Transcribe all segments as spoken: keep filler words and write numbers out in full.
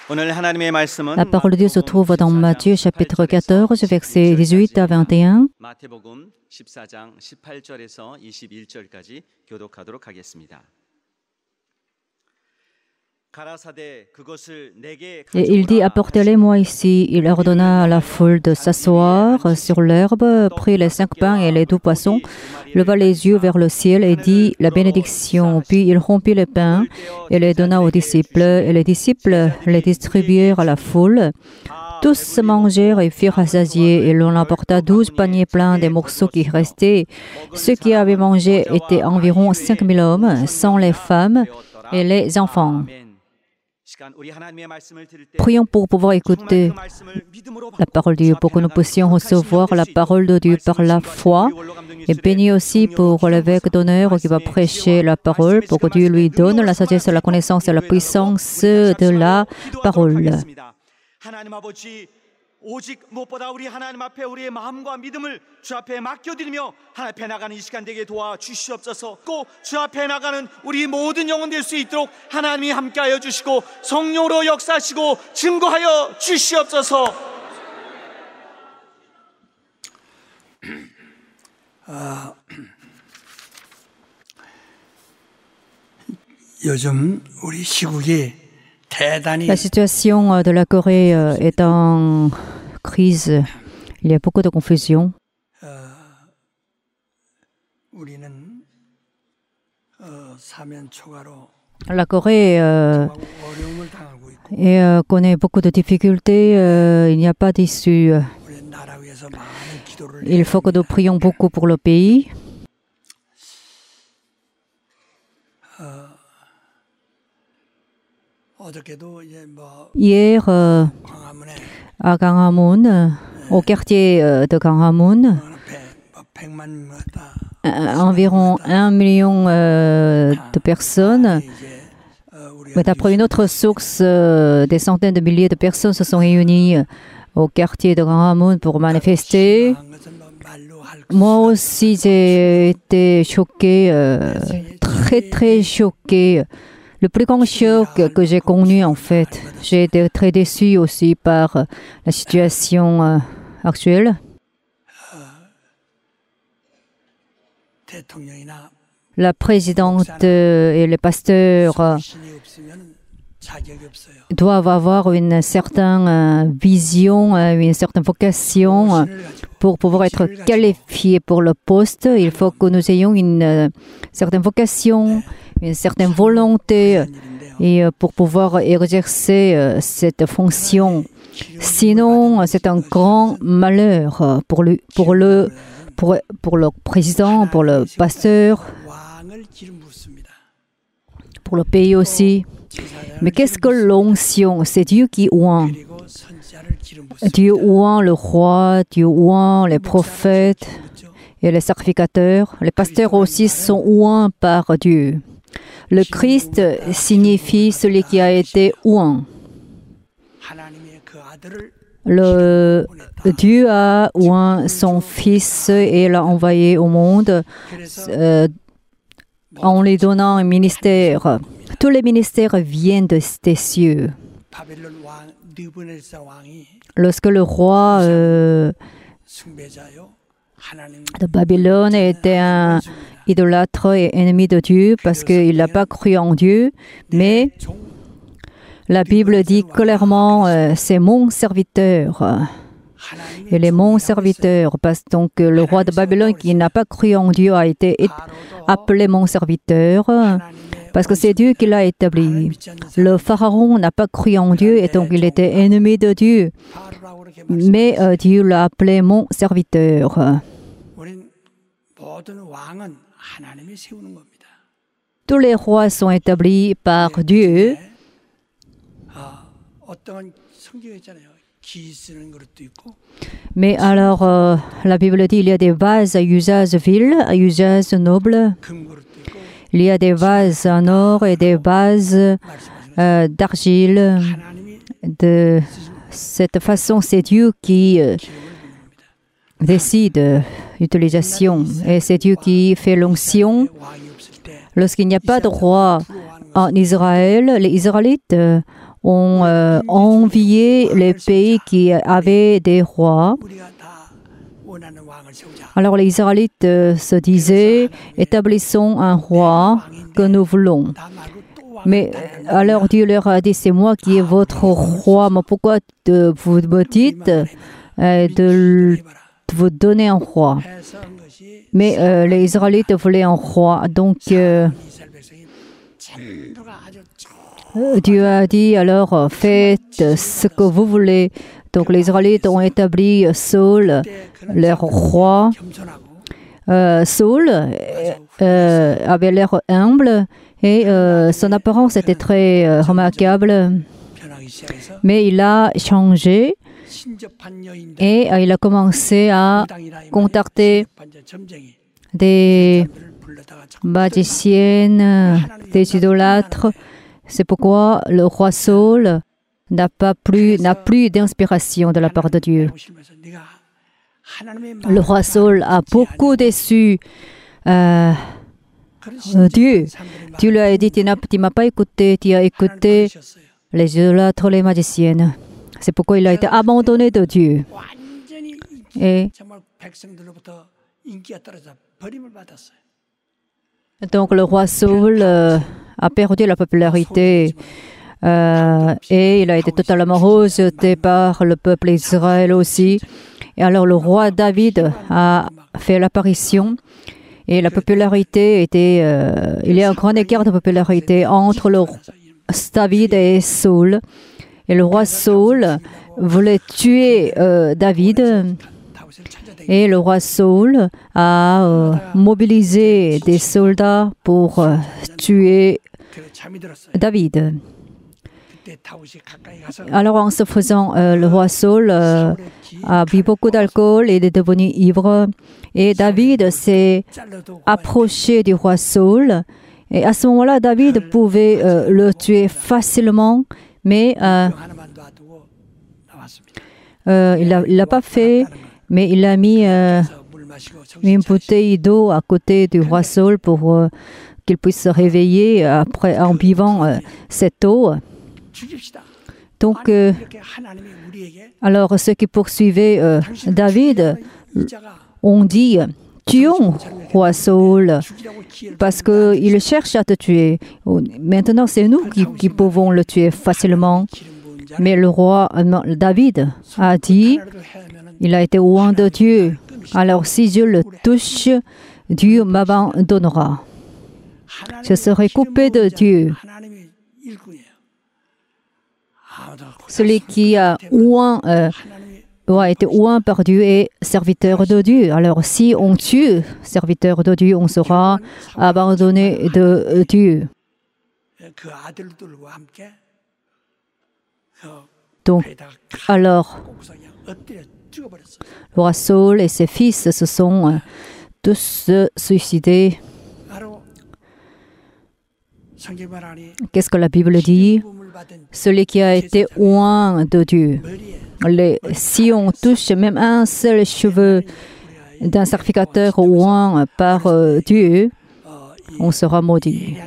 La parole de Dieu se trouve dans Matthieu chapitre quatorze, versets dix-huit à vingt et un. Et il dit, apportez-les-moi ici. Il ordonna à la foule de s'asseoir sur l'herbe, prit les cinq pains et les deux poissons, leva les yeux vers le ciel et dit la bénédiction. Puis il rompit les pains et les donna aux disciples. Et les disciples les distribuèrent à la foule. Tous mangèrent et furent rassasiés, et l'on apporta douze paniers pleins des morceaux qui restaient. Ceux qui avaient mangé étaient environ cinq mille hommes, sans les femmes et les enfants. Prions pour pouvoir écouter la parole de Dieu, pour que nous puissions recevoir la parole de Dieu par la foi. Et bénis aussi pour l'évêque d'honneur qui va prêcher la parole, pour que Dieu lui donne la sagesse, la connaissance et la puissance de la parole. 오직 무엇보다 우리 하나님 앞에 우리의 마음과 믿음을 주 앞에 맡겨드리며 하나님 앞에 나가는 이 시간 되게 도와주시옵소서. 꼭 주 앞에 나가는 우리 모든 영혼 될 수 있도록 하나님이 함께하여 주시고 성령으로 역사하시고 증거하여 주시옵소서. 아, 요즘 우리 시국이 La situation de la Corée est en crise. Il y a beaucoup de confusion. La Corée euh, et, euh, connaît beaucoup de difficultés. Euh, il n'y a pas d'issue. Il faut que nous prions beaucoup pour le pays. Hier, euh, à Ganghamun, au quartier de Ganghamun, euh, environ un million euh, de personnes, mais d'après une autre source, euh, des centaines de milliers de personnes se sont réunies au quartier de Ganghamun pour manifester. Moi aussi, j'ai été choquée, euh, très très choquée. Le plus grand choc que j'ai connu, en fait, j'ai été très déçue aussi par la situation euh, actuelle. La présidente et les pasteurs euh, doivent avoir une certaine euh, vision, euh, une certaine vocation euh, pour pouvoir être qualifiés pour le poste. Il faut que nous ayons une euh, certaine vocation, une certaine volonté et euh, pour pouvoir exercer euh, cette fonction. Sinon, c'est un grand malheur pour le, pour le, pour, pour le président, pour le pasteur, pour le pays aussi. Mais qu'est-ce que l'onction? C'est Dieu qui oint. Dieu oint le roi, Dieu oint les prophètes et les sacrificateurs. Les pasteurs aussi sont oints par Dieu. Le Christ signifie celui qui a été oint. Le Dieu a oint son Fils et l'a envoyé au monde euh, en lui donnant un ministère. Tous les ministères viennent de, des cieux. Lorsque le roi euh, de Babylone était un idolâtre et ennemi de Dieu parce qu'il n'a pas cru en Dieu, mais la Bible dit clairement euh, c'est mon serviteur. Il est mon serviteur parce que donc, le roi de Babylone qui n'a pas cru en Dieu a été appelé mon serviteur parce que c'est Dieu qui l'a établi. Le pharaon n'a pas cru en Dieu et donc il était ennemi de Dieu. Mais euh, Dieu l'a appelé mon serviteur. Tous les rois sont établis par Dieu. Mais alors, euh, la Bible dit qu'il y a des vases à usage vil, à usage noble. Il y a des vases en or et des vases euh, d'argile. De cette façon, c'est Dieu qui euh, décide l'utilisation. Et c'est Dieu qui fait l'onction. Lorsqu'il n'y a pas de roi en Israël, les Israélites ont euh, envié les pays qui avaient des rois. Alors les Israélites euh, se disaient, établissons un roi que nous voulons. Mais alors Dieu leur a dit, c'est moi qui est votre roi, mais pourquoi de, vous me dites euh, de, de vous donner un roi? Mais euh, les Israélites voulaient un roi, donc euh, Dieu a dit, alors faites ce que vous voulez. Donc les Israélites ont établi Saül, leur roi. Euh, Saül euh, avait l'air humble et euh, son apparence était très euh, remarquable. Mais il a changé et euh, il a commencé à contacter des magiciennes, des idolâtres. C'est pourquoi le roi Saül n'a pas plus, n'a plus d'inspiration de la part de Dieu. Le roi Saül a beaucoup déçu euh, Dieu. Dieu lui a dit, tu ne m'as pas écouté, tu as écouté les idolâtres, les magiciennes. C'est pourquoi il a été abandonné de Dieu. Et donc le roi Saül euh, a perdu la popularité euh, et il a été totalement rejeté par le peuple d'Israël aussi. Et alors le roi David a fait l'apparition et la popularité était, euh, il y a un grand écart de popularité entre le David et Saül. Et le roi Saül voulait tuer euh, David. Et le roi Saül a euh, mobilisé des soldats pour euh, tuer David. Alors en se faisant, euh, le roi Saül euh, a bu beaucoup d'alcool et est devenu ivre. Et David s'est approché du roi Saül. Et à ce moment-là, David pouvait euh, le tuer facilement, mais euh, euh, il ne l'a pas fait. Mais il a mis euh, une bouteille d'eau à côté du roi Saül pour euh, qu'il puisse se réveiller après, en buvant euh, cette eau. Donc, euh, alors ceux qui poursuivaient euh, David ont dit, tuons roi Saül, parce qu'il cherche à te tuer. Maintenant, c'est nous qui, qui pouvons le tuer facilement. Mais le roi non, David a dit, il a été loin de Dieu. Alors si je le touche, Dieu m'abandonnera. Je serai coupé de Dieu. Celui qui a ouin, euh, a été ouin par Dieu est serviteur de Dieu. Alors si on tue serviteur de Dieu, on sera abandonné de Dieu. Donc, alors, le roi Saül et ses fils se sont euh, tous euh, suicidés. Qu'est-ce que la Bible dit? Celui qui a été oint de Dieu. Les, si on touche même un seul cheveu d'un sacrificateur oint par euh, Dieu, on sera maudit.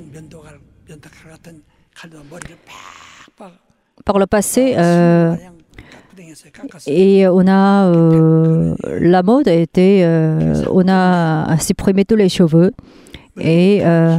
Par le passé, euh, et on a euh, la mode a été, euh, on a supprimé tous les cheveux et euh,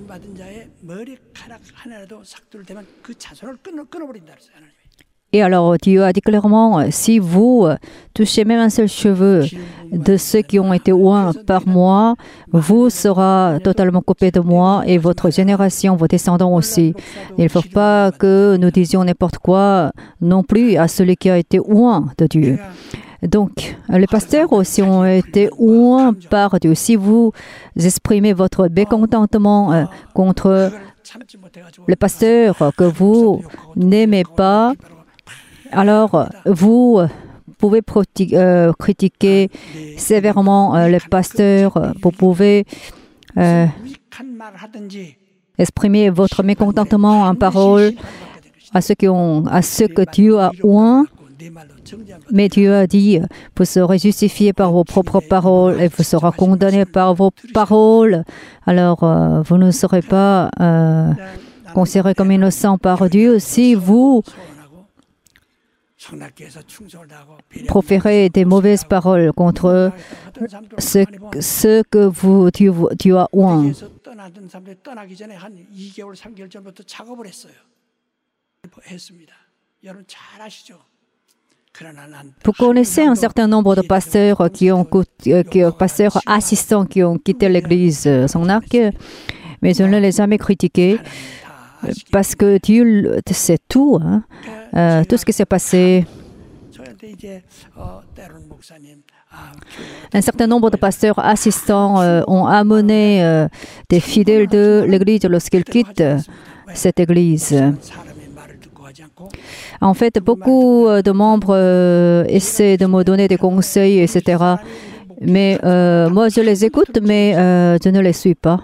et alors Dieu a dit clairement, si vous touchez même un seul cheveu de ceux qui ont été oints par moi, vous serez totalement coupé de moi et votre génération, vos descendants aussi. Il ne faut pas que nous disions n'importe quoi non plus à celui qui a été oint de Dieu. Donc, les pasteurs aussi ont été oints par Dieu. Si vous exprimez votre mécontentement euh, contre le pasteur que vous n'aimez pas, alors vous pouvez euh, critiquer sévèrement euh, les pasteurs, vous pouvez euh, exprimer votre mécontentement en parole à ceux, qui ont, à ceux que Dieu a oint. Mais Dieu a dit, vous serez justifiés par vos propres paroles et vous serez condamnés par vos paroles. Alors, euh, vous ne serez pas euh, considéré comme innocent par Dieu, si vous proférez des mauvaises paroles contre ceux, ceux que vous, Dieu, Dieu a oint. Vous connaissez un certain nombre de pasteurs qui ont, qui, pasteurs assistants qui ont quitté l'église son arc, mais je ne l'ai jamais critiqué parce que Dieu sait tout, hein, euh, tout ce qui s'est passé. Un certain nombre de pasteurs assistants euh, ont amené euh, des fidèles de l'église lorsqu'ils quittent cette église. En fait, beaucoup de membres euh, essaient de me donner des conseils, et cetera. Mais euh, moi, je les écoute, mais euh, je ne les suis pas.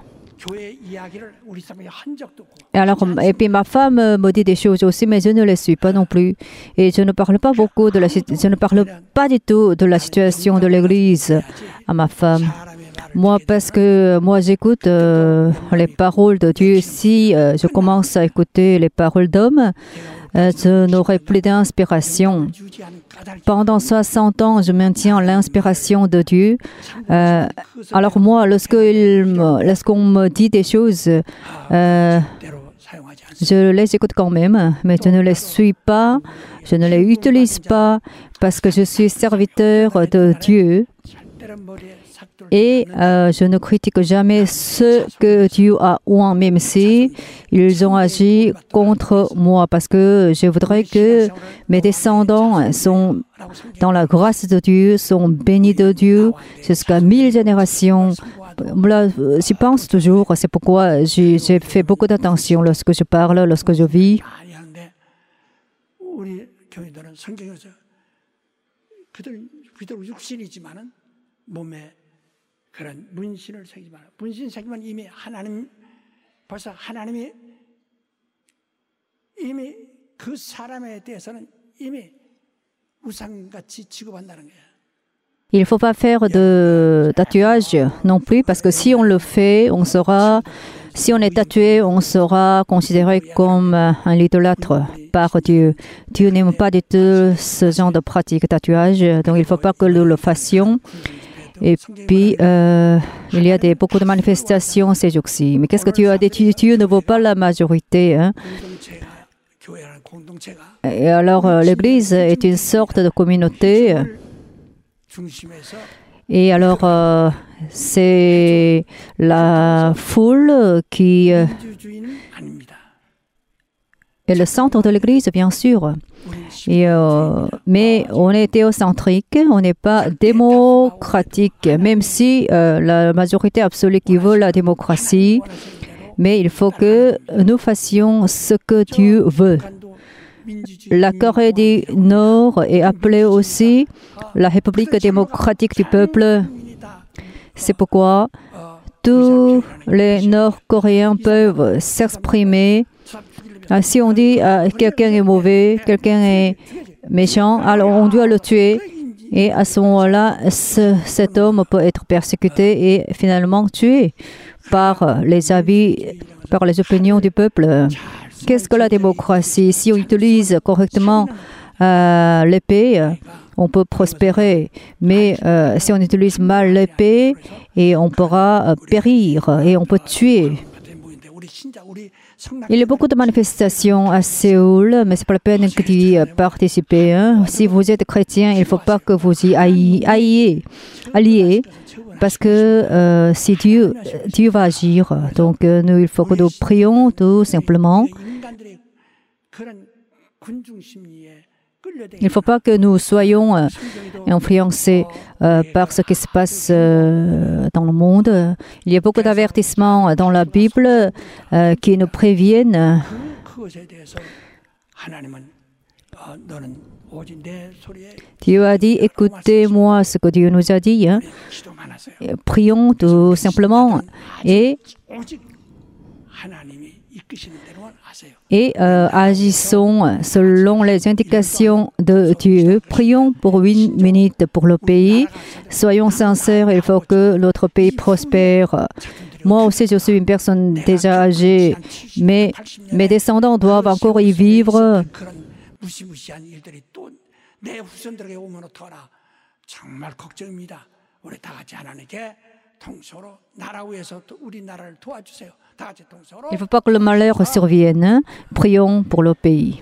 Et, alors, et puis ma femme me dit des choses aussi, mais je ne les suis pas non plus. Et je ne parle pas beaucoup de la, je ne parle pas du tout de la situation de l'Église à ma femme. Moi, parce que moi, j'écoute euh, les paroles de Dieu. Si euh, je commence à écouter les paroles d'hommes, euh, je n'aurai plus d'inspiration. Pendant soixante ans, je maintiens l'inspiration de Dieu. Euh, alors moi, lorsqu'on lorsqu'on me dit des choses, euh, je les écoute quand même, mais je ne les suis pas, je ne les utilise pas, parce que je suis serviteur de Dieu. Et euh, je ne critique jamais ceux que Dieu a oint, même si ils ont agi contre moi, parce que je voudrais que mes descendants sont dans la grâce de Dieu, sont bénis de Dieu jusqu'à mille générations. Là, j'y pense toujours, c'est pourquoi j'ai fait beaucoup d'attention lorsque je parle, lorsque je vis. 그런 문신을 새기지만 문신 새기면 이미 하나님 벌써 하나님이 이미 그 사람에 대해서는 이미 우상같이 취급한다는 거야. Il ne faut pas faire de tatouage non plus, parce que si on le fait, on sera, si on est tatoué, on sera considéré comme un idolâtre par Dieu. Dieu n'aime pas du tout ce genre de pratique tatouage, donc il ne faut pas que nous le fassions. Et puis, euh, il y a des, beaucoup de manifestations ces jours-ci. Mais qu'est-ce que Dieu a dit? Dieu ne vaut pas la majorité. Hein? Et alors, euh, l'Église est une sorte de communauté. Et alors, euh, c'est la foule qui euh, est le centre de l'Église, bien sûr. Et, euh, mais on est théocentrique, on n'est pas démocratique, même si euh, la majorité absolue qui veut la démocratie, mais il faut que nous fassions ce que Dieu veut. La Corée du Nord est appelée aussi la République démocratique du peuple. C'est pourquoi tous les Nord-Coréens peuvent s'exprimer. Si on dit euh, quelqu'un est mauvais, quelqu'un est méchant, alors on doit le tuer. Et à ce moment-là, ce, cet homme peut être persécuté et finalement tué par les avis, par les opinions du peuple. Qu'est-ce que la démocratie? Si on utilise correctement euh, l'épée, on peut prospérer. Mais euh, si on utilise mal l'épée, et on pourra euh, périr et on peut tuer. Il y a beaucoup de manifestations à Séoul, mais ce n'est pas la peine d'y participer. Hein. Si vous êtes chrétien, il ne faut pas que vous y alliez, alliez parce que euh, si Dieu, Dieu va agir. Donc, euh, nous, il faut que nous prions tout simplement. Il ne faut pas que nous soyons euh, influencés euh, par ce qui se passe euh, dans le monde. Il y a beaucoup d'avertissements dans la Bible euh, qui nous préviennent. Dieu a dit, écoutez-moi ce que Dieu nous a dit. Hein. Prions tout simplement et Et euh, agissons selon les indications de Dieu. Prions pour une minute pour le pays. Soyons sincères, il faut que notre pays prospère. Moi aussi, je suis une personne déjà âgée, mais mes descendants doivent encore y vivre. 그런 무시무시한 일들이 또 내 후손들에게 오면 어떡하나 정말 걱정입니다. 우리 다 같이 하나님께 통성으로 나라 위해서 또 우리 나라를 도와주세요. 다 같이 통성으로. Il ne faut pas que le malheur survienne. Prions pour le pays.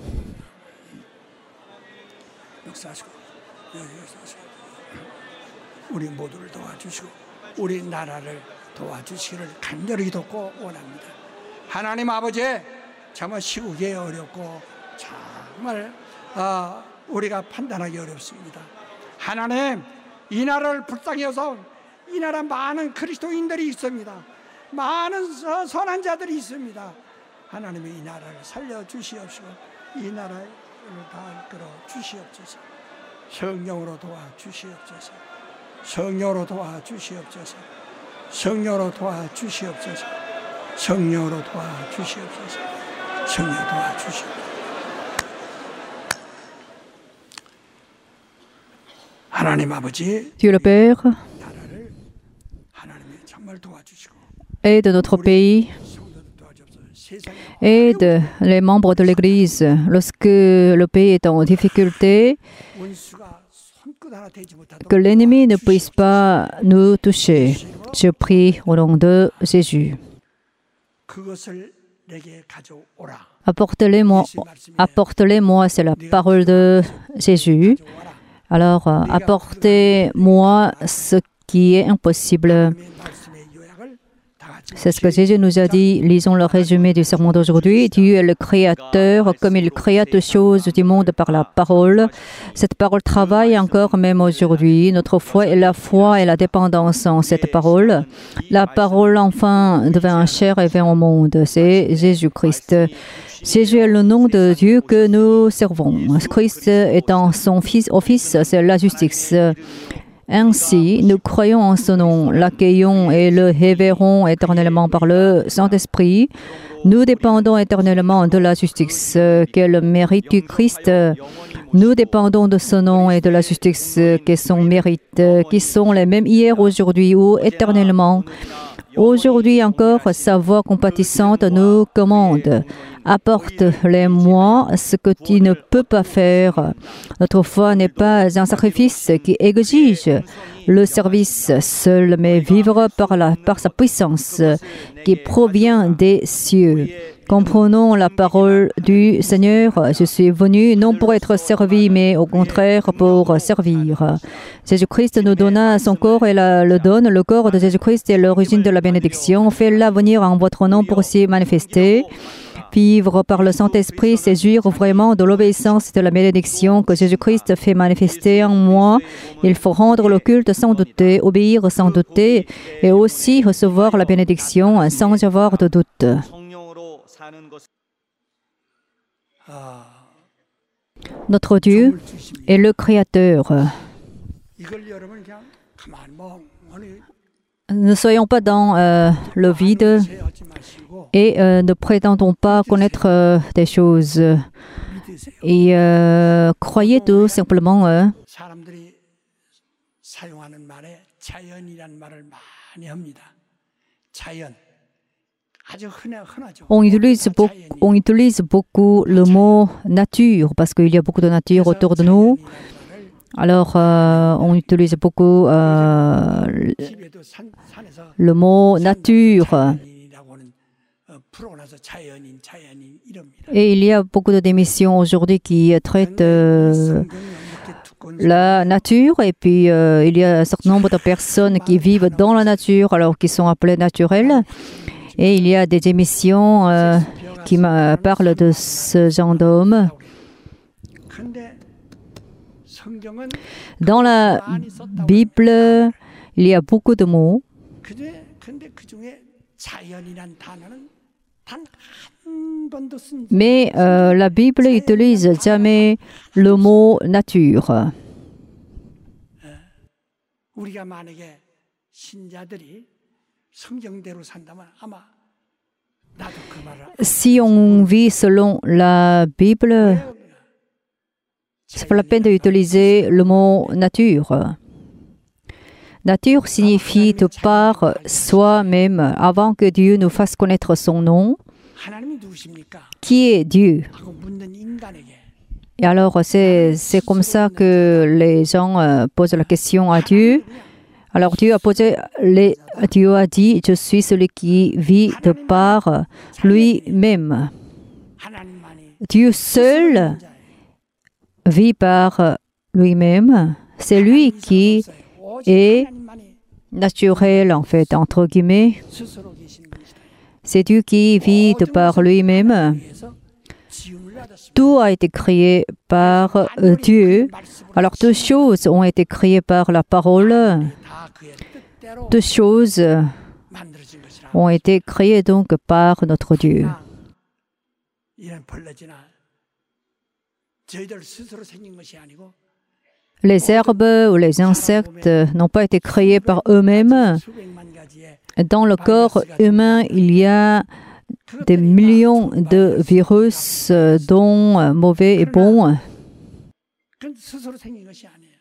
역사하시고 역사하시고 우리 모두를 도와주시고 우리 나라를 도와주시기를 간절히 돕고 원합니다. 하나님 아버지, 정말 시국이 어렵고 정말 어, 우리가 판단하기 어렵습니다. 하나님, 이 나라를 불쌍히 여서 이 나라 많은 그리스도인들이 있습니다. 많은 서, 선한 자들이 있습니다. 하나님이 이 나라를 살려주시옵시고 이 나라를 다 이끌어 주시옵소서. 성령으로 도와주시옵소서. 성령으로 도와주시옵소서. 성령으로 도와주시옵소서. 성령으로 도와주시옵소서. 성령 도와주시옵소서. 하나님 아버지, Dieu le Père, 나라를 하나님이 정말 도와주시고 aide notre pays, 성도들 도와주옵소서. 세상에 aide les membres de l'Église lorsque le pays est en difficulté, 원수가 손끝 하나 대지 못하도록 que l'ennemi ne puisse pas nous toucher. Je prie au nom de Jésus. 그것을 내게 가져오라. Apportez-les-moi, apportez-les-moi, c'est la parole de Jésus. 가져오라. Alors, euh, apportez-moi ce qui est impossible. 하나님의 말씀의 요약을 다 같이 C'est ce que Jésus nous a dit. Lisons le résumé du sermon d'aujourd'hui. Dieu est le Créateur, comme il créa toutes choses du monde par la parole. Cette parole travaille encore même aujourd'hui. Notre foi est la foi et la dépendance en cette parole. La parole enfin devint chair et vint au monde. C'est Jésus-Christ. Jésus est le nom de Dieu que nous servons. Christ étant son fils, au Fils, c'est la justice. Ainsi, nous croyons en ce nom, l'accueillons et le révérons éternellement par le Saint-Esprit. Nous dépendons éternellement de la justice qu'est le mérite du Christ. Nous dépendons de ce nom et de la justice qu'est son mérite, qui sont les mêmes hier, aujourd'hui ou éternellement. Aujourd'hui encore, sa voix compatissante nous commande. Apporte-les-moi ce que tu ne peux pas faire. Notre foi n'est pas un sacrifice qui exige le service seul, mais vivre par, la, par sa puissance qui provient des cieux. Comprenons la parole du Seigneur. Je suis venu non pour être servi, mais au contraire pour servir. Jésus-Christ nous donna son corps et la, le donne. Le corps de Jésus-Christ est l'origine de la bénédiction. Fais-la venir en votre nom pour s'y manifester. Vivre par le Saint-Esprit, c'est jouir vraiment de l'obéissance et de la bénédiction que Jésus-Christ fait manifester en moi. Il faut rendre le culte sans douter, obéir sans douter et aussi recevoir la bénédiction sans avoir de doute. Notre Dieu est le Créateur. 이걸 여러분 그냥 가만히 멍하니 Ne soyons pas dans euh, le vide 세하지 마시고 et euh, ne prétendons pas connaître euh, des choses. 믿으세요. Et euh, croyez tout simplement. euh, 사람들이 사용하는 말에 자연이라는 말을 많이 합니다. 자연. 아주 흔해, 흔하죠. On utilise, beau- on utilise beaucoup le mot nature parce qu'il y a beaucoup de nature autour de nous. Alors, euh, on utilise beaucoup euh, 집에도 산, 산에서 le mot nature. 자연인이라고는 어, 풀어놔서 자연인, 자연인 이럽니다. Et il y a beaucoup de démissions aujourd'hui qui traitent euh, 성경이 이렇게 두꺼운 la nature et puis euh, il y a un certain nombre de personnes qui vivent dans la nature alors qui sont appelées naturelles. Et il y a des émissions euh, qui me parlent de ce genre d'homme. 근데 성경은 Dans la Bible, il y a beaucoup de mots, 그제 근데 그 중에 자연이란 단어는 단 한 번도 쓴 mais euh, la Bible utilise jamais le mot nature. 우리가 만약에 신자들이 성경대로 산다면 아마 나도 그 말을 Si on vit selon la Bible, c'est pas la peine d'utiliser le mot nature. Nature signifie de par soi-même, avant que Dieu nous fasse connaître son nom. 하나님이 누구십니까? Qui est Dieu? 하고 묻는 인간에게 Et alors, c'est, c'est comme ça que les gens euh, posent la question à Dieu. Alors, Dieu a posé, les, Dieu a dit, je suis celui qui vit de par lui-même. 하나님만이 Dieu seul vit par lui-même. C'est lui qui 오직 est 하나님만이 naturel, en fait, entre guillemets. 스스로 계신 분이시다. C'est Dieu qui vit de par lui-même. 그래서 지음을 받았습니다. Tout a été créé par euh, Dieu. Alors, deux choses ont été créées par la parole. 다 그의 뜻대로 Deux choses 만들어진 것이라. ont été créées donc par notre Dieu. 이런 벌레지나 저희들 스스로 생긴 것이 아니고 Les herbes ou les insectes n'ont pas été créés par eux-mêmes. 수백만 가지의 Dans le corps humain, il y a des millions de virus, euh, dont euh, mauvais et bons. 그건 스스로 생긴 것이 아니에요.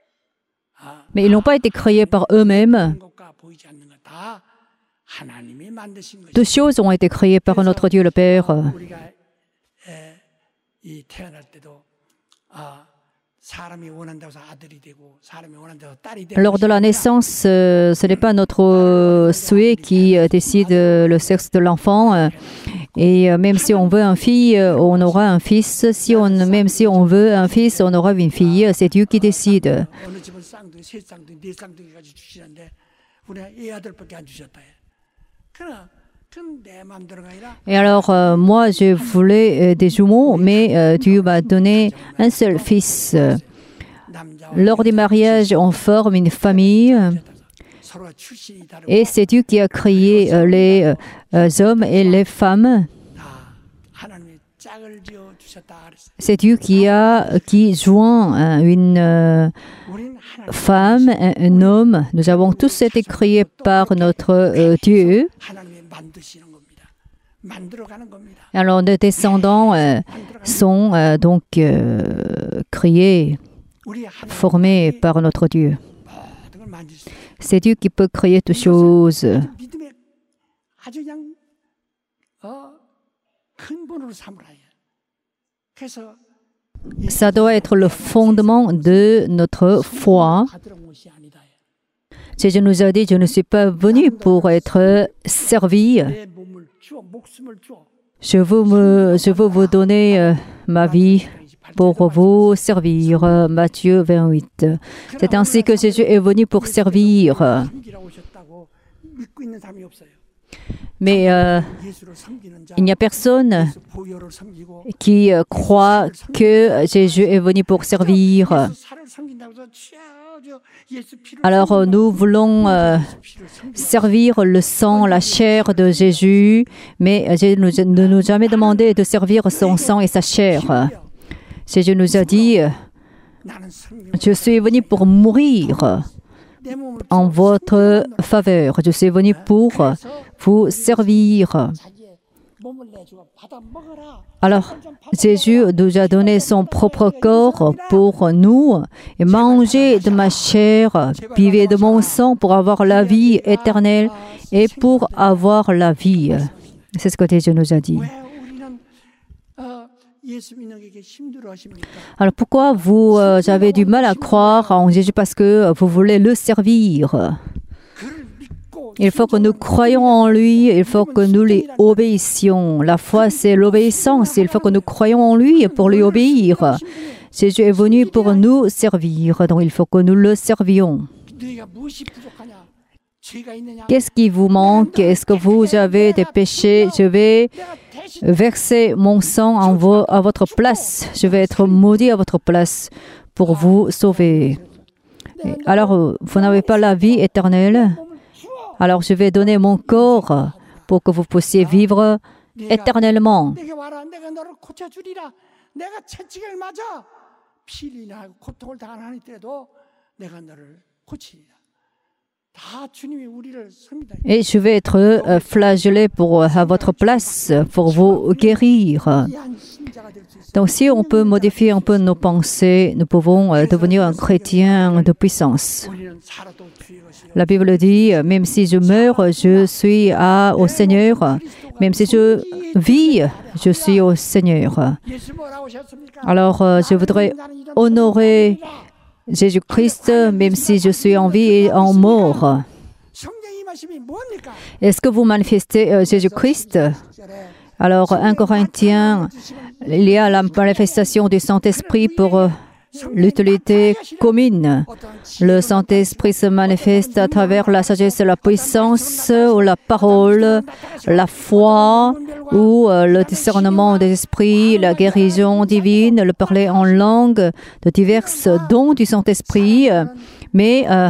아, Mais ils n'ont pas été créés par eux-mêmes. 그런 것과 보이지 않는 것 다 하나님이 만드신 것이. Deux choses ont été créées par notre Dieu le Père. 우리가 에, 이 태어날 때도 아, 사람이 원한다고 해서 아들이 되고 사람이 원한다고 해서 딸이 되고. Lors de la naissance, euh, ce n'est pas notre euh, souhait qui euh, décide euh, le sexe de l'enfant. euh, Et euh, même si on veut un fille, euh, on aura un fils. Si on, même si on veut un fils, on aura une fille. C'est Dieu qui décide. 어느 집은 쌍둥이, 세 쌍둥이, 네 쌍둥이까지 주시는데 우리가 애 아들밖에 안 주셨다. 그러나 그건 내 마음대로가 아니라 Et alors, euh, moi, je voulais euh, des jumeaux, mais euh, Dieu m'a donné un seul fils. 남자와 Lors du mariage, on forme une famille. 서로가 출신이 다르고 Et c'est Dieu qui a créé euh, les euh, hommes et les femmes. 다 하나님의 짝을 지어 주셨다 그랬어요. C'est Dieu qui a qui joint euh, une euh, 우리는 하나님 femme, un, un homme. Nous avons tous été créés par notre euh, Dieu. 하나님이 만드시는 겁니다. 만들어가는 겁니다. Alors, nos descendants euh, sont euh, donc euh, créés, 우리 하나님 formés par notre Dieu. 모든 걸 만질 수 있어요. C'est Dieu qui peut créer toutes choses. 믿음의 아주 그냥 어, 근본으로 삼으라. 그래서 Ça doit être le fondement de notre foi. 받으러 온 것이 아니다. Jésus nous a dit, je ne suis pas venu pour être servi. 내 몸을 주어 목숨을 주어 Je veux, me, je veux vous donner euh, ma vie pour vous servir. Euh, Matthieu vingt-huit. C'est ainsi que Jésus est venu pour servir. 섬기라고 오셨다고 믿고 있는 사람이 없어요. Mais euh, 예수를 섬기는 자, il n'y a personne 예수 보혈을 섬기고 qui euh, croit que Jésus est venu pour servir. 예수 살을 섬긴다고 해서 취하죠. 예수 피를 Alors euh, nous voulons euh, 피를 섬기고 servir le sang, la chair de Jésus, mais euh, Jésus nous- ne nous a jamais demandé de servir son sang et sa chair. Jésus nous a dit, euh, 나는 섬기고 je suis venu pour mourir 내 몸을 en votre faveur. Je suis venu pour vous servir. 자기의 몸을 내주고 받아 먹어라. Alors, Jésus nous a donné son propre corps pour nous. Et mangez de ma chair, buvez de mon sang pour avoir la vie éternelle et pour avoir la vie. C'est ce que Jésus nous a dit. 왜 우리는 어, 예수 믿는 게 힘들어하십니까? Alors pourquoi vous euh, avez du mal à croire en Jésus parce que vous voulez le servir? 그를 믿고 Il faut que nous croyions en lui, il faut que nous lui obéissions. La foi, c'est l'obéissance. Il faut que nous croyions en lui pour lui obéir. Jésus est venu pour nous servir, donc il faut que nous le servions. 너희가 무엇이 부족하냐? 죄가 있느냐? Qu'est-ce qui vous manque? Est-ce que vous avez des péchés? Je vais 내가 대신 verser mon sang en vo- à votre place. Je vais être maudit à votre place pour vous sauver. Et alors, vous n'avez pas la vie éternelle? 몸을 주어 Alors, je vais donner mon corps pour que vous puissiez vivre éternellement. 내게 와라. 내가 너를 고쳐주리라. 내가 채찍을 맞아 피리나 고통을 당하는 때도 내가 너를 고치리라. Et je vais être euh, flagellé pour, à votre place pour vous guérir. Donc si on peut modifier un peu nos pensées, nous pouvons euh, devenir un chrétien de puissance. La Bible dit, même si je meurs, je suis à, au Seigneur. Même si je vis, je suis au Seigneur. Alors, euh, je voudrais honorer Jésus-Christ, même si je suis en vie et en mort. Est-ce que vous manifestez euh, Jésus-Christ? Alors, un Corinthiens, il y a la manifestation du Saint-Esprit pour euh, l'utilité commune. Le Saint-Esprit se manifeste à travers la sagesse et la puissance, ou la parole, la foi, ou euh, le discernement des esprits, la guérison divine, le parler en langue, de divers dons du Saint-Esprit. Mais, euh,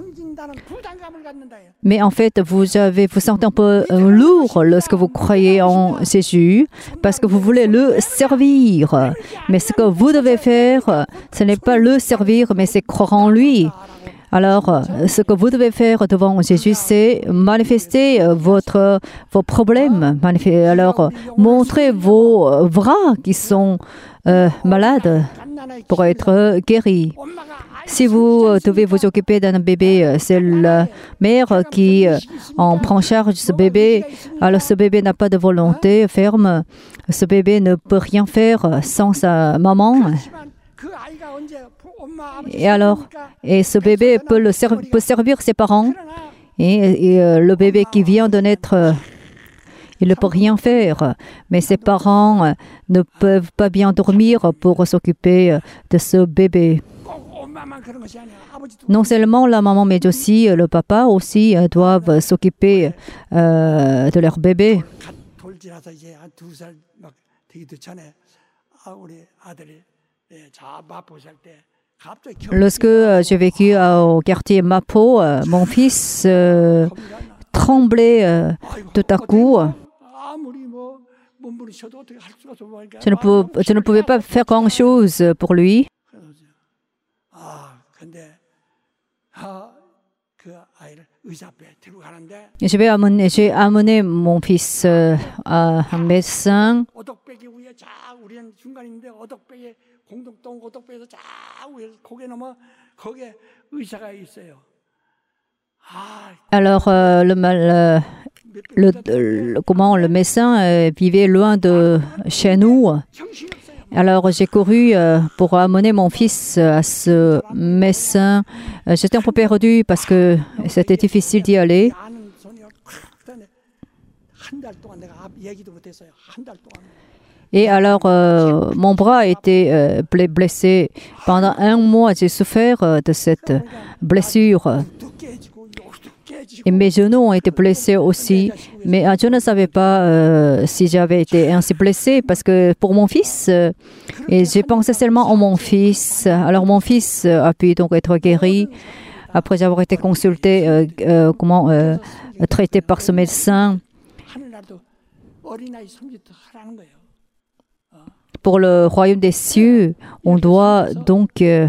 mais en fait, vous avez, vous sentez un peu euh, lourd lorsque vous croyez en Jésus, parce que vous voulez le servir. Mais ce que vous devez faire, ce n'est pas le servir, mais c'est croire en lui. Alors, ce que vous devez faire devant Jésus, c'est manifester votre, vos problèmes. Alors, montrez vos bras qui sont euh, malades pour être guéris. Si vous devez vous occuper d'un bébé, c'est la mère qui en prend charge ce bébé. Alors, ce bébé n'a pas de volonté ferme. Ce bébé ne peut rien faire sans sa maman. Et alors, et ce bébé peut, le ser- peut servir ses parents. Et, et euh, le bébé qui vient de naître, euh, il ne peut rien faire. Mais ses parents euh, ne peuvent pas bien dormir pour s'occuper euh, de ce bébé. Non seulement la maman, mais aussi euh, le papa aussi euh, doivent s'occuper euh, de leur bébé. Lorsque euh, j'ai vécu euh, au quartier Mapo, euh, mon fils euh, tremblait euh, tout à coup. Je ne, pou- je ne pouvais pas faire grand-chose pour lui. Je vais amener, j'ai amené mon fils euh, à un médecin. Alors, euh, le, le, le, le, comment, le médecin euh, vivait loin de chez nous. Alors, j'ai couru euh, pour amener mon fils à ce médecin. Euh, j'étais un peu perdue parce que c'était difficile d'y aller. Et alors, euh, mon bras a été euh, blessé. Pendant un mois, j'ai souffert euh, de cette blessure. Et mes genoux ont été blessés aussi. Mais euh, je ne savais pas euh, si j'avais été ainsi blessée parce que pour mon fils, euh, et j'ai pensé seulement à mon fils. Alors, mon fils euh, a pu donc être guéri après avoir été consulté, euh, euh, comment euh, traité par ce médecin. Pour le royaume des cieux, on doit donc euh,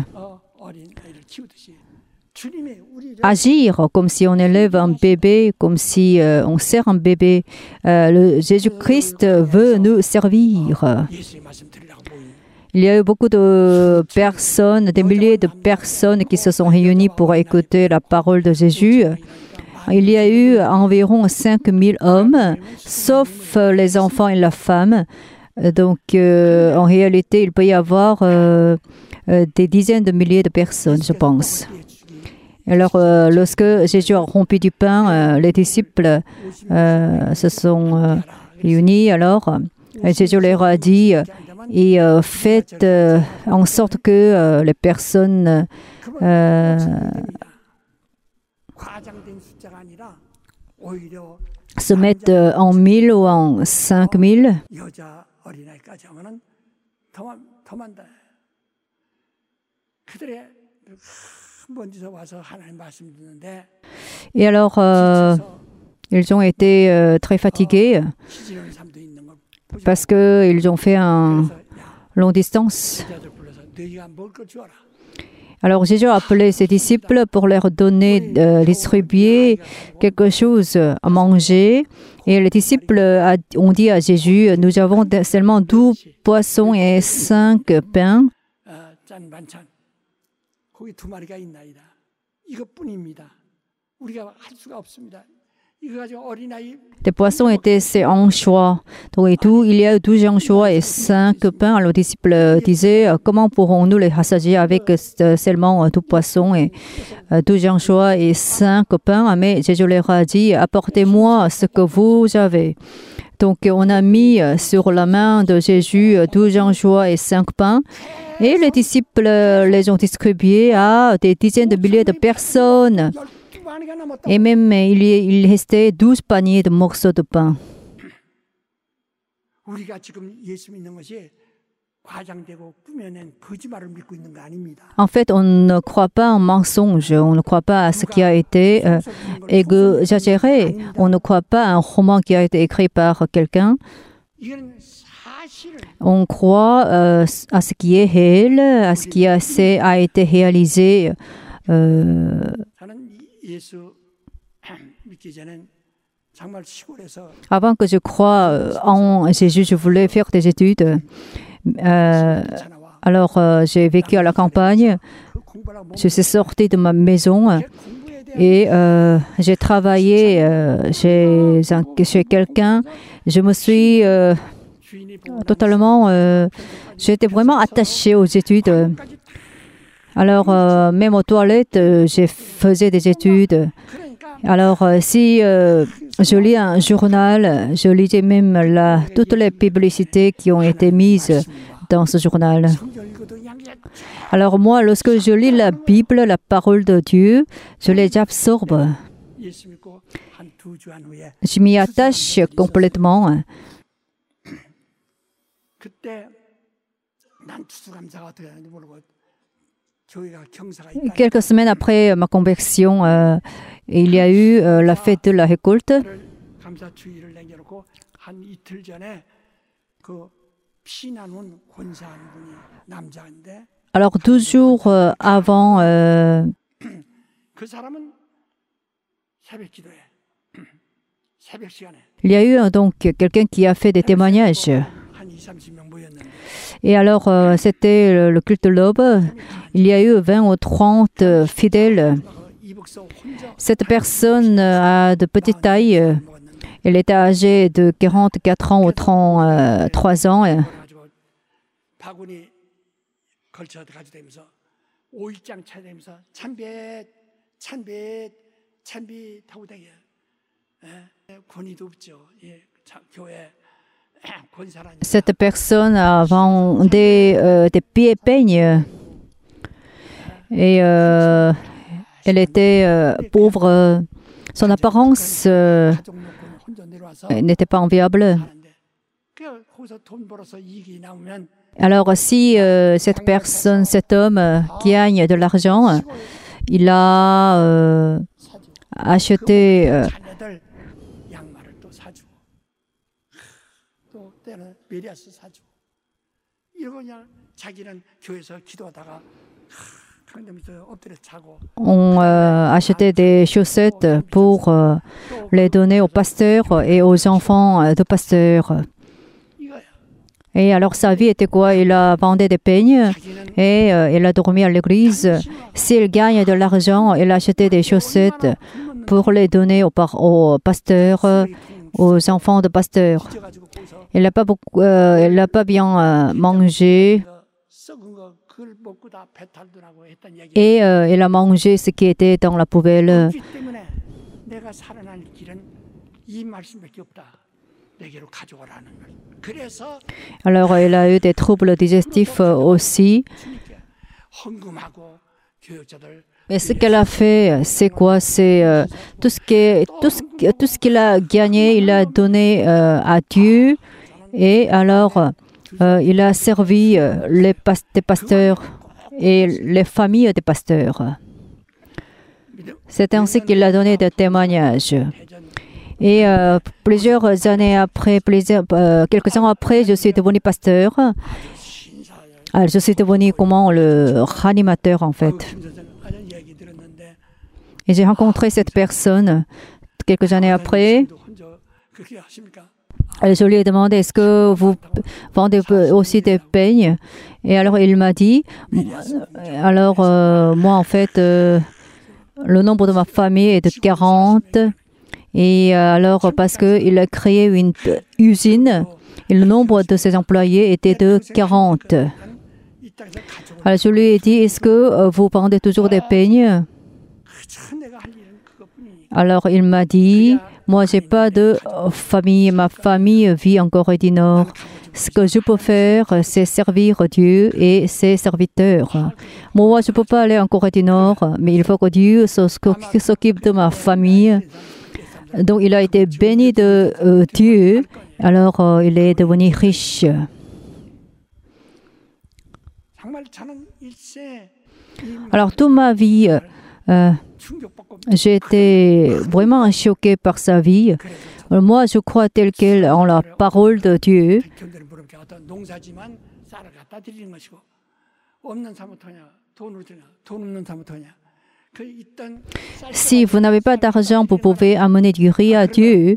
agir comme si on élève un bébé, comme si euh, on sert un bébé. Euh, le Jésus-Christ veut nous servir. Il y a eu beaucoup de personnes, des milliers de personnes qui se sont réunies pour écouter la parole de Jésus. Il y a eu environ cinq mille hommes, sauf les enfants et la femme. Donc, euh, en réalité, il peut y avoir euh, euh, des dizaines de milliers de personnes, je pense. Alors, euh, lorsque Jésus a rompu du pain, euh, les disciples euh, se sont euh, réunis. Alors, Jésus leur a dit, et euh, faites euh, en sorte que euh, les personnes euh, se mettent euh, en mille ou en cinq mille. Et alors, euh, ils ont été euh, très fatigués parce qu'ils ont fait un long distance. Alors Jésus a appelé ses disciples pour leur donner, euh, distribuer quelque chose à manger. Et les disciples a, ont dit à Jésus, nous avons seulement douze poissons et cinq pains. 어, 짠 반찬 거기 두 마리가 있나이다. 이것뿐입니다. 우리가 할 수가 없습니다. 이거 가지고 어린아이 Les poissons étaient ses anchois. Donc, et tout, il y a douze anchois et cinq pains. Alors, les disciples disaient, comment pourrons-nous les rassasier avec seulement douze poissons et douze anchois et cinq pains? Mais Jésus leur a dit, apportez-moi ce que vous avez. Donc, on a mis sur la main de Jésus douze anchois et cinq pains. Et les disciples les ont distribués à des dizaines de milliers de personnes. 열두 마리가 남았다. Et même, il, y- il restait douze paniers de morceaux de pain. 우리가 지금 예수 믿는 것이 과장되고 꾸며낸 거짓말을 믿고 있는 거 아닙니다. En fait, on ne croit pas en mensonge, on ne croit pas à ce qui a été euh, exagéré, on ne croit pas à un roman qui a été écrit par quelqu'un. 이건 사실을 On croit euh, à ce qui est réel, à ce qui a, c'est- a été réalisé. Euh, 저는 이- 예수 믿기 전엔 정말 시골에서 avant que je croie euh, en Jésus, je voulais faire des études. Euh, 전화와 alors, euh, j'ai vécu à la campagne, 그 공부를 하고 je suis sortie de ma maison. 공부에 대한 Et euh, j'ai travaillé euh, chez, un- chez quelqu'un. Je me suis euh, 주인이 보고 totalement... euh, j'étais vraiment attachée aux études. 까지 Alors, euh, même aux toilettes, euh, j'ai faisais des études. 그러니까 Alors, euh, si euh, je lis un journal, je lisais même la, toutes les publicités qui ont été mises dans ce journal. 성경 읽어도 그냥 이제 Alors moi, lorsque je lis la Bible, la parole de Dieu, je les absorbe. 예수 믿고 한 두 주 한 후에 Je m'y attache complètement. 그때 난 추수감사가 어떻게 하는지 모르고 교회가 경사가 있다. Quelques semaines après ma conversion, euh, il y a eu euh, la fête de la récolte. 감사 주의를 남겨놓고 한 이틀 전에 그 피나눈 권사한 분이 남자인데 Alors douze jours euh, avant, euh, 그 사람은 새벽 기도에 새벽 시간에 il y a eu euh, donc quelqu'un qui a fait des témoignages. 한 이삼십 명 모였는데 Et alors, euh, c'était le, le culte de l'aube. Il y a eu vingt ou trente euh, fidèles. 그 이복서 혼자 Cette personne euh, a de petite taille. euh, 먹었는데 Elle était âgée de quarante-quatre ans ou trente-trois ans. euh. 그래가지고 바구니 걸쳐 가져다니면서 오일장 차다니면서 찬빛 찬빛 찬빛 하고 다녀. 예? 권위도 없죠. 예, 참, 교회 권사라니. Cette personne a vendu euh, des pieds peignes. Et euh, elle était euh, pauvre. Son apparence euh, 가족 놓고 혼자 내려와서 n'était pas enviable. 하는데 그 거기서 돈 벌어서 이익이 나오면 Alors, si euh, cette personne, cet homme euh, gagne de l'argent, il a euh, 사주고 acheté euh, 자녀들 양말을 또 사주고 또 때는 메리아스 사주고 이러고 그냥 자기는 교회에서 기도하다가 강점에서 엎드려 자고 on euh, achetait des chaussettes pour euh, les donner aux pasteurs et aux enfants euh, de pasteurs. 이거야. Et alors sa vie était quoi? Il a vendu des peignes 자기는 et euh, il a dormi à l'église. S'il gagne de l'argent, il a acheté des chaussettes pour les donner aux, par- aux pasteurs, euh, aux enfants de pasteurs. 찢어가지고 거기서 Il n'a pas, beaucoup, euh, il n'a pas bien euh, mangé 그 썩은 거 그걸 먹고 다 배탈도 나고 했단 얘기. et euh, il a mangé ce qui était dans la poubelle. 그렇기 때문에 내가 살아날 길은 이 말씀밖에 없다. 내게로 가져오라는 걸. 그래서 Alors il a eu des troubles digestifs euh, aussi. 주님께 헌금하고 교역자들 Mais ce qu'elle a fait, c'est quoi? C'est euh, tout ce qui, tout ce, qui- tout ce qu'il a gagné, il a donné euh, à Dieu. Et alors, euh, il a servi euh, les pas- des pasteurs et les familles des pasteurs. C'est ainsi qu'il a donné des témoignages. 대전 Et euh, plusieurs années après, plusieurs, euh, quelques ans après, je suis devenu pasteur. 신사에 Alors, je suis devenu comment le ranimateur en fait. 그 Et j'ai rencontré cette personne quelques années après. Et je lui ai demandé, est-ce que vous vendez aussi des peignes? Et alors il m'a dit, alors euh, moi en fait, euh, le nombre de ma famille est de quarante. Et alors parce qu'il a créé une usine, et le nombre de ses employés était de quarante. Alors je lui ai dit, est-ce que vous vendez toujours des peignes? Alors il m'a dit, moi j'ai pas de famille, ma famille vit en Corée du Nord. Ce que je peux faire, c'est servir Dieu et ses serviteurs. Moi, je ne peux pas aller en Corée du Nord, mais il faut que Dieu s'occupe de ma famille. Donc il a été béni de euh, Dieu, alors euh, il est devenu riche. Alors toute ma vie, euh, j'ai été vraiment choquée par sa vie. Moi, je crois tel quel en la parole de Dieu. Si vous n'avez pas d'argent, vous pouvez amener du riz à Dieu.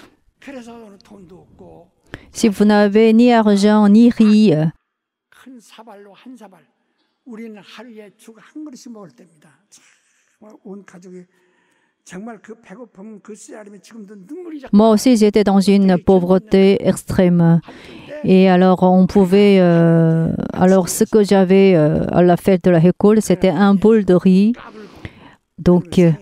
Si vous n'avez ni argent ni riz, moi aussi, j'étais dans une pauvreté extrême. Et alors, on pouvait... Euh, alors, ce que j'avais euh, à la fête de la récolte, c'était un bol de riz. Donc... Euh,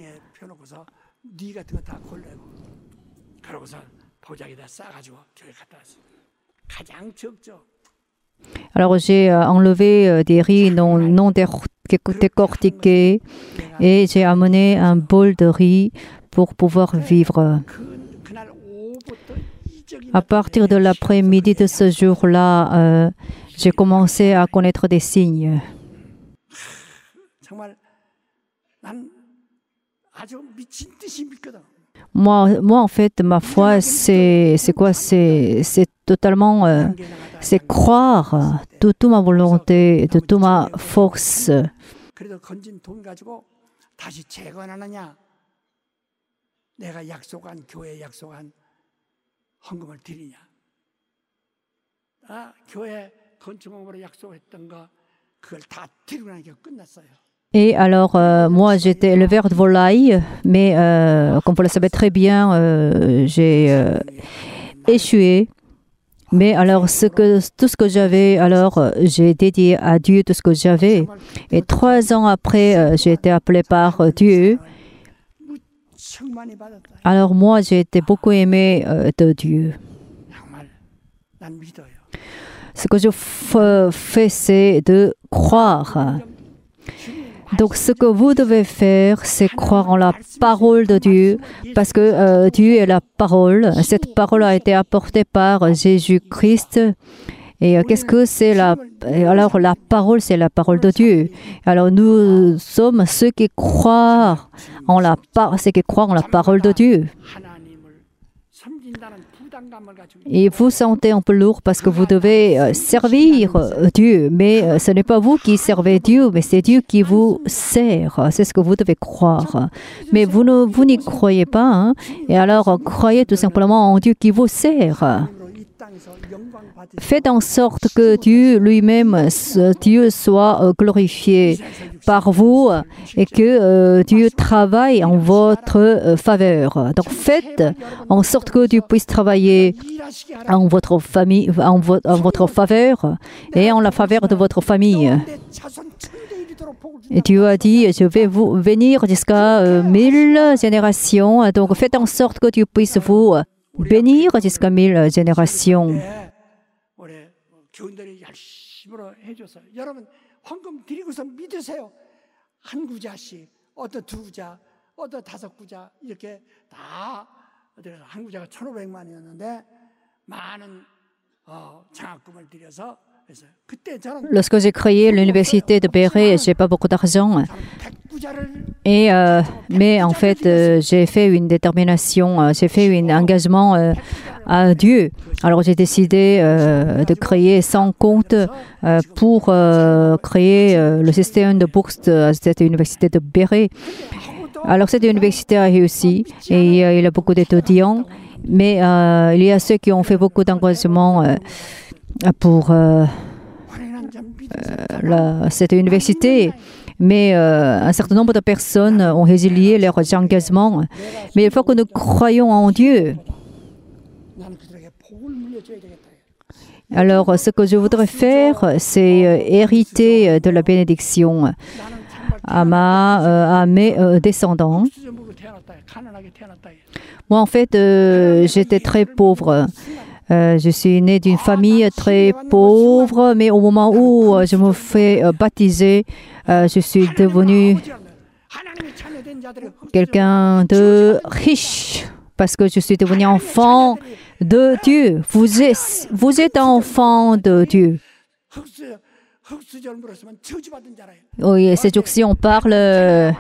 alors, j'ai euh, enlevé euh, des riz non, non décortiqués et j'ai amené un bol de riz pour pouvoir vivre. À partir de l'après-midi de ce jour-là, euh, j'ai commencé à connaître des signes. Moi, moi, en fait, ma foi, c'est, c'est quoi? C'est, c'est totalement, euh, c'est croire de toute ma volonté, de toute ma force. Et alors, euh, moi, j'étais éleveur de volailles, mais euh, comme vous le savez très bien, euh, j'ai euh, échoué. Mais alors, ce que, tout ce que j'avais, alors, j'ai dédié à Dieu tout ce que j'avais. Et trois ans après, euh, j'ai été appelé par euh, Dieu. Alors, moi, j'ai été beaucoup aimé euh, de Dieu. Ce que je f- fais, c'est de croire. Donc, ce que vous devez faire, c'est croire en la parole de Dieu, parce que euh, Dieu est la parole. Cette parole a été apportée par Jésus-Christ. Et euh, qu'est-ce que c'est la... Alors, la parole, c'est la parole de Dieu. Alors, nous sommes ceux qui croient en la, par... ceux qui croient en la parole de Dieu. Et vous sentez un peu lourd parce que vous devez euh, servir euh, Dieu. Mais euh, ce n'est pas vous qui servez Dieu, mais c'est Dieu qui vous sert. C'est ce que vous devez croire. Mais vous, ne, vous n'y croyez pas. Hein? Et alors, croyez tout simplement en Dieu qui vous sert. Faites en sorte que Dieu lui-même, Dieu soit glorifié par vous et que euh, Dieu travaille en votre euh, faveur. Donc faites en sorte que Dieu puisse travailler en votre famille, en, vo en votre faveur et en la faveur de votre famille. Et Dieu a dit, je vais vous venir jusqu'à euh, mille générations. Donc faites en sorte que Dieu puisse vous bénir jusqu'à mille générations. Lorsque j'ai créé l'université de Béret, je n'ai pas beaucoup d'argent. Et, euh, mais en fait, euh, j'ai fait une détermination, euh, j'ai fait un engagement euh, à Dieu. Alors j'ai décidé euh, de créer cent comptes euh, pour euh, créer euh, le système de bourse de cette université de Béret. Alors cette université a réussi et euh, il y a beaucoup d'étudiants, mais euh, il y a ceux qui ont fait beaucoup d'engagement euh, pour euh, euh, la, cette université. Mais euh, un certain nombre de personnes ont résilié leurs engagements. Mais il faut que nous croyions en Dieu. Alors, ce que je voudrais faire, c'est euh, hériter de la bénédiction à, ma, euh, à mes euh, descendants. Moi, en fait, euh, j'étais très pauvre. Euh, je suis né d'une famille très pauvre, mais au moment où euh, je me fais euh, baptiser, euh, je suis devenu quelqu'un de riche parce que je suis devenu enfant de Dieu. Vous êtes, vous êtes enfant de Dieu. Oui, ces jours-ci, on parle euh,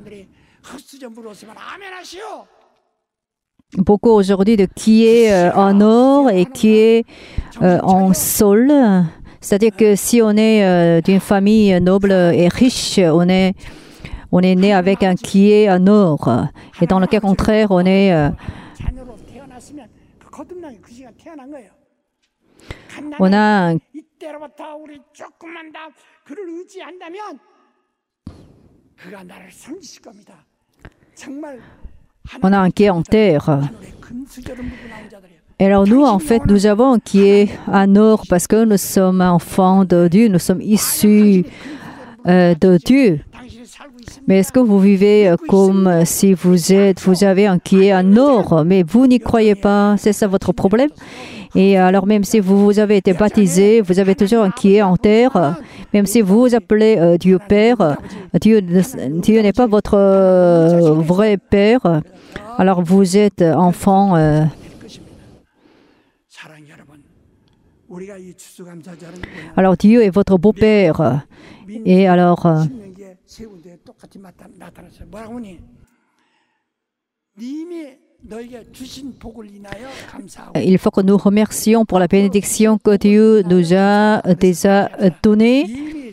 beaucoup aujourd'hui de qui est euh, en or et qui est euh, en sol. C'est-à-dire que si on est euh, d'une famille noble et riche, on est, on est né avec un qui est en or. Et dans le cas contraire, on est... Euh, on a un, on a un qui est en terre. Et alors nous, en fait, nous avons un qui est en or parce que nous sommes enfants de Dieu, nous sommes issus euh, de Dieu. Mais est-ce que vous vivez comme si vous êtes, vous avez un qui est en or, mais vous n'y croyez pas? C'est ça votre problème? Et alors même si vous avez été baptisé, vous avez toujours un qui est en terre, même si vous vous appelez euh, Dieu Père, Dieu, Dieu n'est pas votre euh, vrai Père, alors vous êtes enfant. Euh, alors Dieu est votre beau-père. Et alors... Euh, il faut que nous remercions pour la bénédiction que Dieu nous a déjà donnée.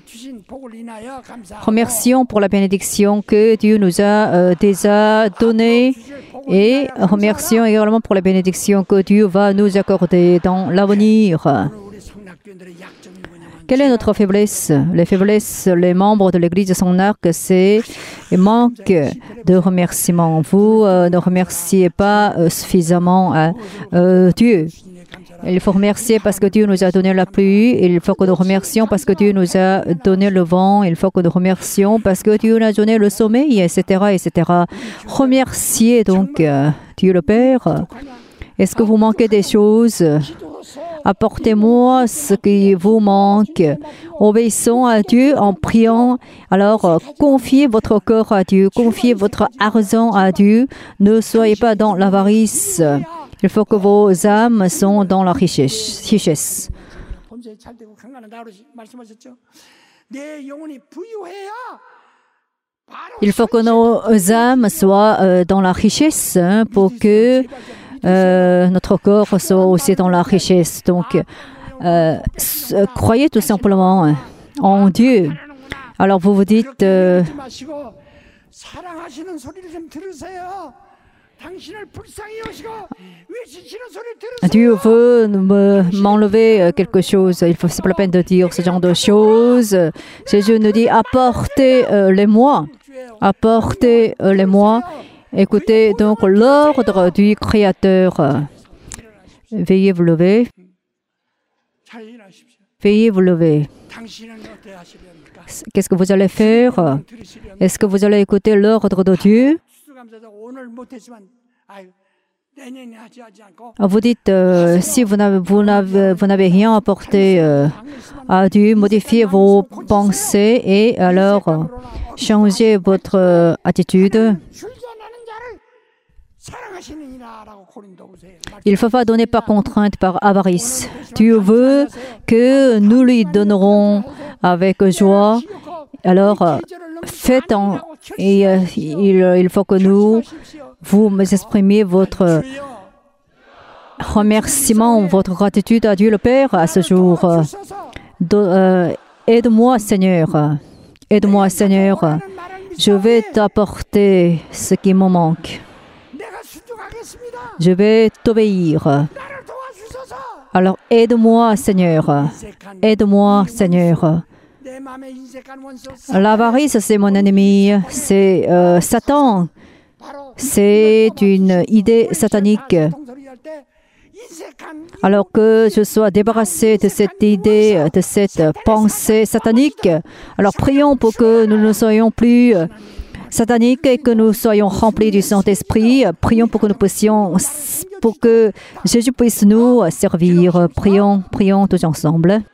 Remercions pour la bénédiction que Dieu nous a euh, déjà donnée et remercions également pour la bénédiction que Dieu va nous accorder dans l'avenir. Quelle est notre faiblesse? Les faiblesses, les membres de l'Église de son arc, c'est le manque de remerciement. Vous euh, ne remerciez pas euh, suffisamment euh, euh, Dieu. Il faut remercier parce que Dieu nous a donné la pluie. Il faut que nous remercions parce que Dieu nous a donné le vent. Il faut que nous remercions parce que Dieu nous a donné le sommeil, et cetera, et cetera. Remerciez donc euh, Dieu le Père. Est-ce que vous manquez des choses? Apportez-moi ce qui vous manque. Obéissons à Dieu en priant. Alors, confiez votre corps à Dieu, confiez votre argent à Dieu. Ne soyez pas dans l'avarice. Il faut que vos âmes soient dans la richesse. richesse. Il faut que nos âmes soient euh, dans la richesse hein, pour que Euh, notre corps soit aussi dans la richesse. Donc, euh, croyez tout simplement en Dieu. Alors, vous vous dites, euh, Dieu veut m'enlever quelque chose. Il faut, c'est pas la peine de dire ce genre de choses. Jésus nous dit, apportez-les-moi. Apportez-les-moi. Écoutez donc l'ordre du Créateur. Veuillez vous lever. Veuillez vous lever. Qu'est-ce que vous allez faire? Est-ce que vous allez écouter l'ordre de Dieu? Vous dites, euh, si vous n'avez, vous, n'avez, vous n'avez rien apporté euh, à Dieu, modifiez vos pensées et alors euh, changez votre euh, attitude. Il ne faut pas donner par contrainte, par avarice. Dieu veut que nous lui donnerons avec joie. Alors, faites en... Et, euh, il, il faut que nous, vous exprimiez votre remerciement, votre gratitude à Dieu le Père à ce jour. De, euh, aide-moi, Seigneur. Aide-moi, Seigneur. Je vais t'apporter ce qui me manque. 내가 순종하겠습니다. Je vais t'obéir. 나를 도와주소서. Alors aide-moi, Seigneur. 인색한 Aide-moi, Seigneur. 내 마음에 인색한 원수 L'avarice, c'est mon ennemi. C'est euh, Satan. 바로 C'est une idée satanique. 통솔이 할때 인색한 Alors que je sois débarrassé de cette idée, de cette pensée satanique, alors prions pour que nous ne soyons plus sataniques et que nous soyons remplis du Saint-Esprit. Prions pour que nous puissions, pour que Jésus puisse nous servir. Prions, prions tous ensemble.